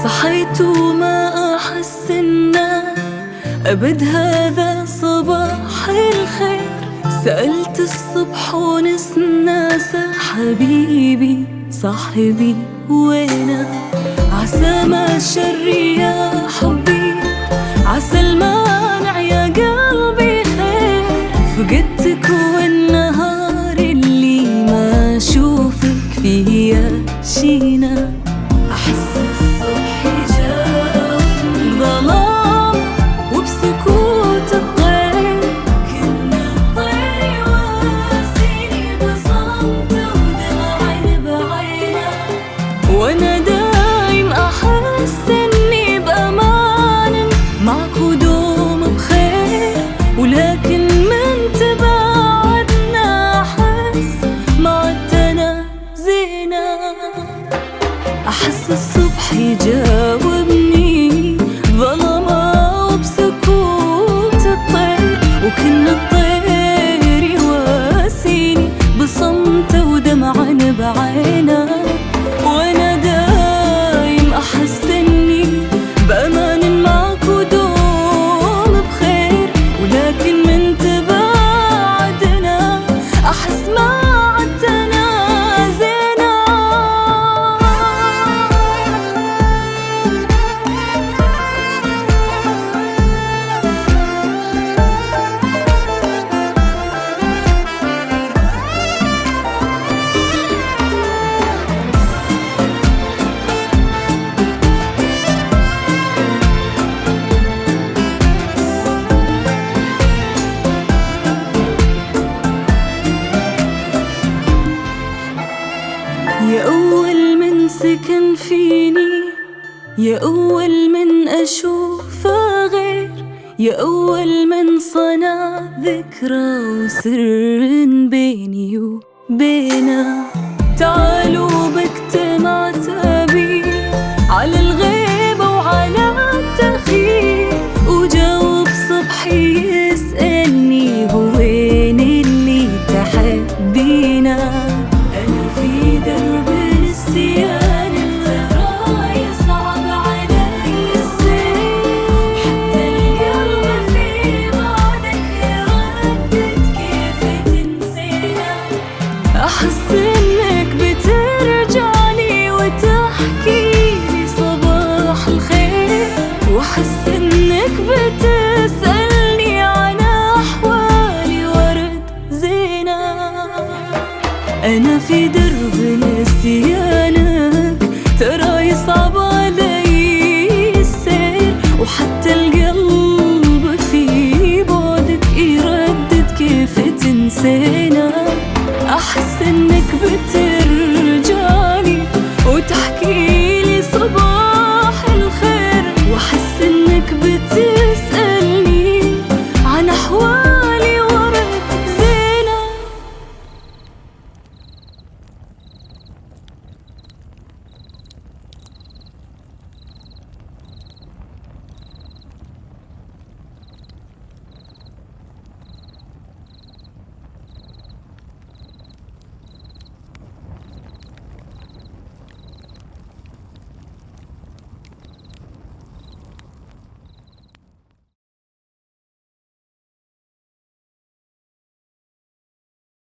صحيت وما أحس إنه أبد هذا صباح الخير. سألت الصبح ونس ناسه حبيبي صاحبي وينه. عسى ما شري يا حبي، عسى المانع يا قلبي خير. فقدتك والنهار اللي ما أشوفك فيه يا شينا. أحس الصبح يجاوبني بظلام وبسكوت الطير. كنا الطير يواسيني بصمت ودمعي بعينه. وأنا دايم أحس إني بأمان معك ودوم بخير، ولكن من تباعدنا أحس ما عدتنا زينة. أحس الصبح يجاوبني ظلمة وبسكوت الطير. وكل الطير يواسيني بصمته ودمعا بعينه. وأنا دايم أحس إني بأمان معك ودوم بخير، ولكن من تباعدنا أحس ما عدتنا زينة. يا أول من سكن فيني، يا أول من أشوفه غير، يا أول من صنع ذكرى وسر بيني وبينه. تعالوا باجتماع تبي على الغيبة وعلى التخيل، وجاوب صبحي يسألني هو وين اللي تحبينه. أنا في درب النسيان ترى يصعب علي السير، حتى القلب في بعدك يردد كيف تنسينا. أحس إنك بترجعلي وتحكيلي صباح الخير، وأحس إنك بتسألني عن أحوالي ورد زينة. أنا في درب نسيانك ترى يصعب علي السير، وحتى القلب في بعدك يردد كيف تنسي.